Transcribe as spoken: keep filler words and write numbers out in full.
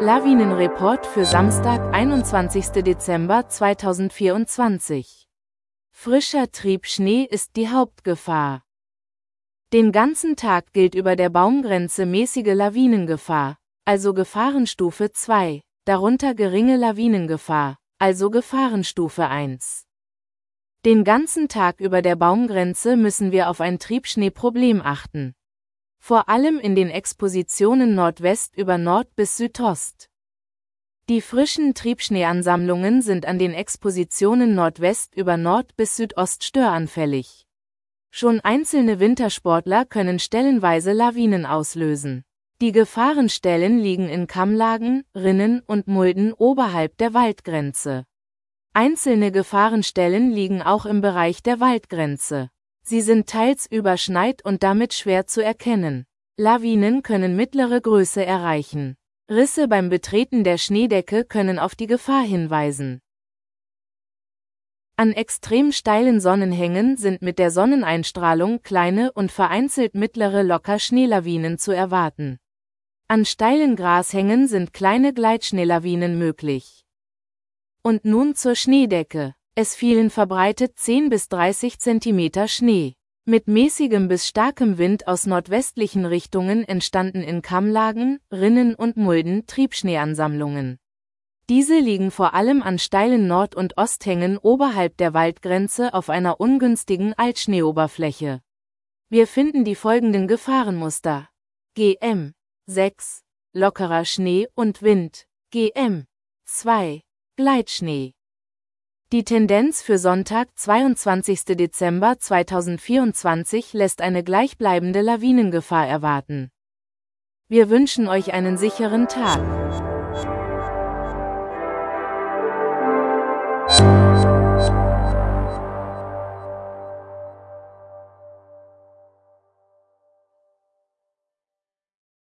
Lawinenreport für Samstag, einundzwanzigster Dezember zweitausendvierundzwanzig. Frischer Triebschnee ist die Hauptgefahr. Den ganzen Tag gilt über der Baumgrenze mäßige Lawinengefahr, also Gefahrenstufe zwei, darunter geringe Lawinengefahr, also Gefahrenstufe eins. Den ganzen Tag über der Baumgrenze müssen wir auf ein Triebschneeproblem achten. Vor allem in den Expositionen Nordwest über Nord bis Südost. Die frischen Triebschneeansammlungen sind an den Expositionen Nordwest über Nord bis Südost störanfällig. Schon einzelne Wintersportler können stellenweise Lawinen auslösen. Die Gefahrenstellen liegen in Kammlagen, Rinnen und Mulden oberhalb der Waldgrenze. Einzelne Gefahrenstellen liegen auch im Bereich der Waldgrenze. Sie sind teils überschneit und damit schwer zu erkennen. Lawinen können mittlere Größe erreichen. Risse beim Betreten der Schneedecke können auf die Gefahr hinweisen. An extrem steilen Sonnenhängen sind mit der Sonneneinstrahlung kleine und vereinzelt mittlere locker Schneelawinen zu erwarten. An steilen Grashängen sind kleine Gleitschneelawinen möglich. Und nun zur Schneedecke. Es fielen verbreitet zehn bis dreißig Zentimeter Schnee. Mit mäßigem bis starkem Wind aus nordwestlichen Richtungen entstanden in Kammlagen, Rinnen und Mulden Triebschneeansammlungen. Diese liegen vor allem an steilen Nord- und Osthängen oberhalb der Waldgrenze auf einer ungünstigen Altschneeoberfläche. Wir finden die folgenden Gefahrenmuster. G M sechs, lockerer Schnee und Wind. G M zwei, Gleitschnee. Die Tendenz für Sonntag, zweiundzwanzigster Dezember zweitausendvierundzwanzig lässt eine gleichbleibende Lawinengefahr erwarten. Wir wünschen euch einen sicheren Tag.